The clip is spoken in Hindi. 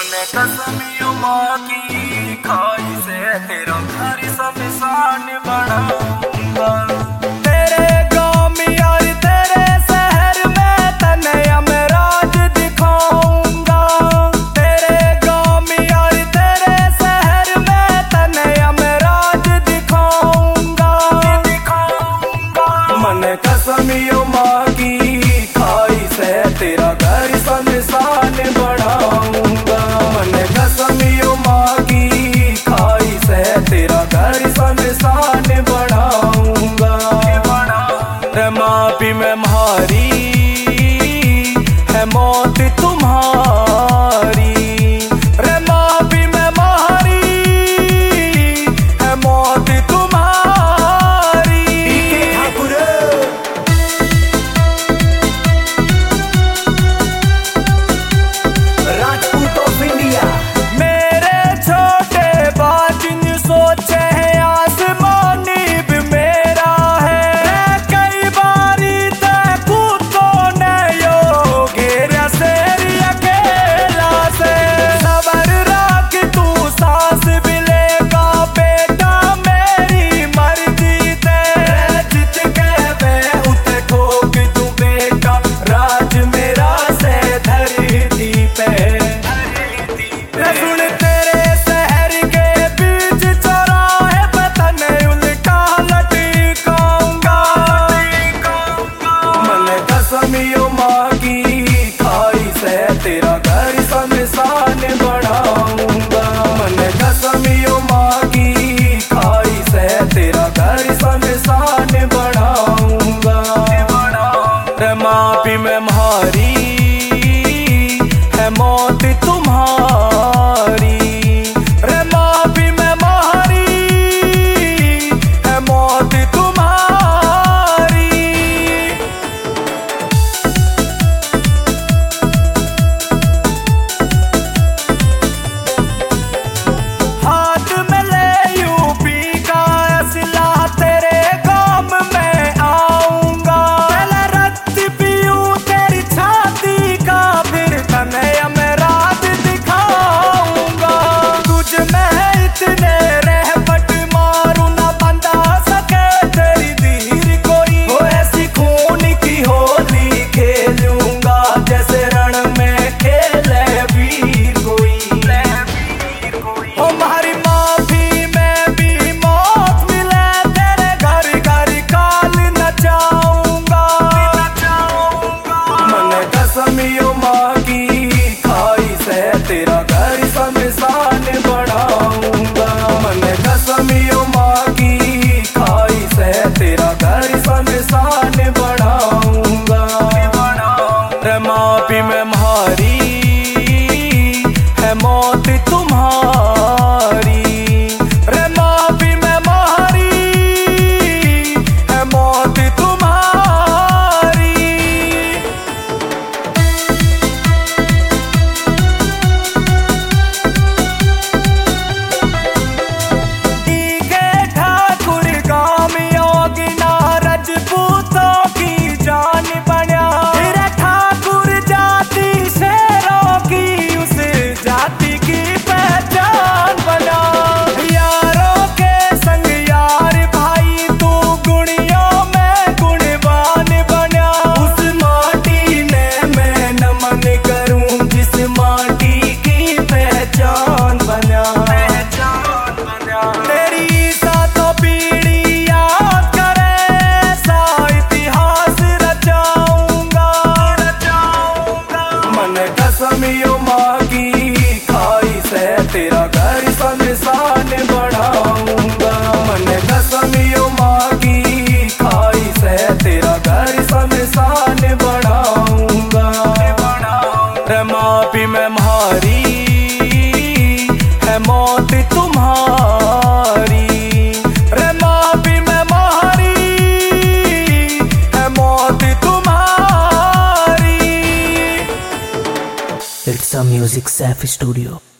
मैंने कसमियों माँ की खाई से तेरा घर शमशान बनाऊंगा। तेरे गाँव में यार तेरे शहर में तने अमराज दिखाऊंगा। तेरे गाँव में यार तेरे शहर में तने अमराज दिखाऊंगा। मैंने कसमियों माँ की खाई से तेरा घर शमशान बनाऊंगा। मैंने कसमियों माँ की खाई से तेरा घर शमशान बनाऊंगा। रे माफी में मारी है मौत तुम्हारी। रे माफी में मारी है मौत तुम्हारी। Rajput of India. मेरे छोटे बाजिन सोचे हैं आसमानी भी मेरा है। कई बारी देखू तो नयो घेरा सेरी अकेला से। सबर रख तू सांस भी लेगा बेटा मेरी मर्जी ते। जित कहवे उते ठोक तू बेटा राज मेरा से धरती पे। सुन तेरे शहर के बीच चौराहे पे तने उल्टा लटकाऊंगा। मैंने कसमियों माँ की खाई से तेरा घर शमशान बनाऊंगा। मैंने कसमियों माँ की खाई से तेरा घर शमशान बनाऊंगा। रे माफी में मारी है मौत तुम्हारी। रे माफी में मारी है मौत तुम्हारी। हाथ में ले यूपी का असला तेरे गाँव में आऊंगा। पहले रक्त पीऊं तेरी छाती का फिर तने अमराज दिखाऊंगा। तुझ में इतने रहमत मारू ना बंदा सके तेरी धीर कोई। वो ऐसी खून की होली खेलूंगा जैसे रण में खेले वीर कोई। हमारी माफी में भी मौत मिले तेरे घर घर काल नचाऊंगा। मैंने कसमियों माँ की खाई से तेरा घर शमशान बनाऊंगा। मैंने कसमियों माँ की खाई से तेरा घर शमशान बनाऊंगा। रे माफी में मारी है मौत तुम्हारी। रे माफी में मारी है मौत तुम्हारी। के ठाकुर गाँव योगी ना राजपूतों की जान बना। तेरे ठाकुर जाति शेरों की उस जाति की पहचान बना। यारों के संग यार भाई तू गुणियों में गुणवान बना। उस माटी ने मैं नमन करूं जिस माटी की पहचान बना। तेरी सातों पीढ़ी याद करे ऐसा इतिहास रचाऊंगा। मैंने कसमियों माँ की खाई से तेरा घर शमशान बनाऊंगा। मैंने कसमियों माँ की खाई से तेरा घर शमशान बनाऊंगा। रे माफी में मारी है मौत तुम्हारी। रे माफी में मारी है मौत तुम्हारी। It's a music safe studio.